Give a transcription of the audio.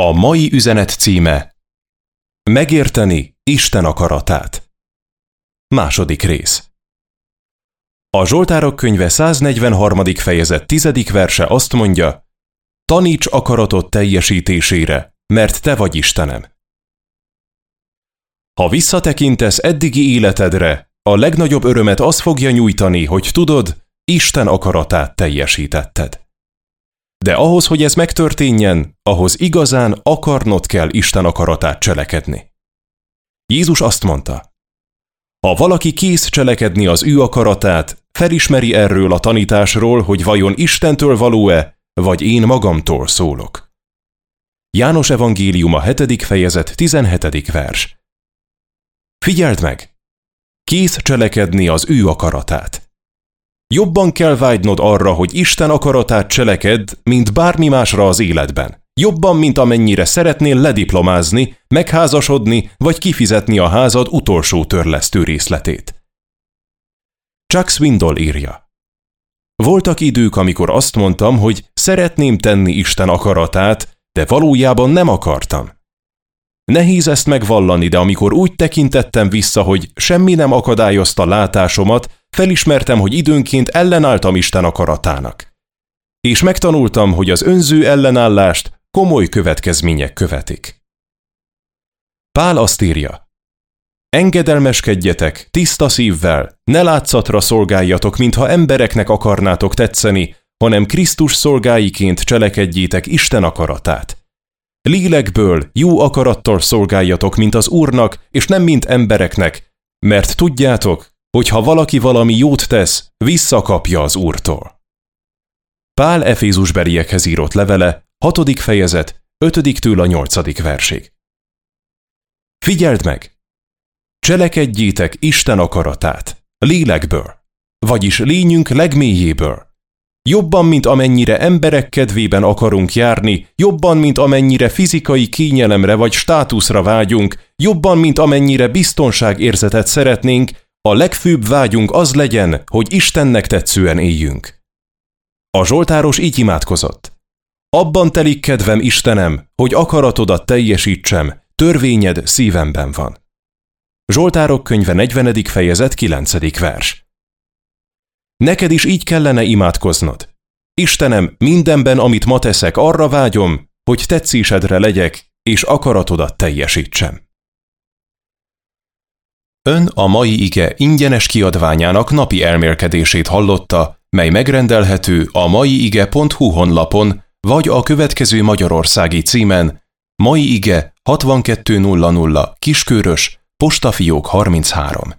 A mai üzenet címe: Megérteni Isten akaratát. Második rész. A Zsoltárok könyve 143. fejezet 10. verse azt mondja: taníts akaratod teljesítésére, mert te vagy Istenem. Ha visszatekintesz eddigi életedre, a legnagyobb örömet az fogja nyújtani, hogy tudod, Isten akaratát teljesítetted. De ahhoz, hogy ez megtörténjen, ahhoz igazán akarnod kell Isten akaratát cselekedni. Jézus azt mondta: ha valaki kész cselekedni az ő akaratát, felismeri erről a tanításról, hogy vajon Istentől való-e, vagy én magamtól szólok. János evangéliuma 7. fejezet 17. vers. Figyeld meg! Kész cselekedni az ő akaratát. Jobban kell vágynod arra, hogy Isten akaratát cselekedd, mint bármi másra az életben. Jobban, mint amennyire szeretnél lediplomázni, megházasodni, vagy kifizetni a házad utolsó törlesztő részletét. Chuck Swindoll írja: voltak idők, amikor azt mondtam, hogy szeretném tenni Isten akaratát, de valójában nem akartam. Nehéz ezt megvallani, de amikor úgy tekintettem vissza, hogy semmi nem akadályozta látásomat, felismertem, hogy időnként ellenálltam Isten akaratának. És megtanultam, hogy az önző ellenállást komoly következmények követik. Pál azt írja: engedelmeskedjetek tiszta szívvel, ne látszatra szolgáljatok, mintha embereknek akarnátok tetszeni, hanem Krisztus szolgáiként cselekedjétek Isten akaratát. Lélekből, jó akarattal szolgáljatok, mint az Úrnak, és nem mint embereknek, mert tudjátok, hogy ha valaki valami jót tesz, visszakapja az Úrtól. Pál Efézusbeliekhez írott levele, 6. fejezet, 5-től a 8. versig. Figyeld meg! Cselekedjétek Isten akaratát, lélekből, vagyis lényünk legmélyéből. Jobban, mint amennyire emberek kedvében akarunk járni, jobban, mint amennyire fizikai kényelemre vagy státuszra vágyunk, jobban, mint amennyire biztonságérzetet szeretnénk, a legfőbb vágyunk az legyen, hogy Istennek tetszően éljünk. A zsoltáros így imádkozott: abban telik kedvem, Istenem, hogy akaratodat teljesítsem, törvényed szívemben van. Zsoltárok könyve 40. fejezet 9. vers. Neked is így kellene imádkoznod. Istenem, mindenben, amit ma teszek, arra vágyom, hogy tetszésedre legyek, és akaratodat teljesítsem. Ön a mai ige ingyenes kiadványának napi elmélkedését hallotta, mely megrendelhető a maiige.hu honlapon, vagy a következő magyarországi címen: Mai Ige 6200 Kiskörös, Postafiók 33.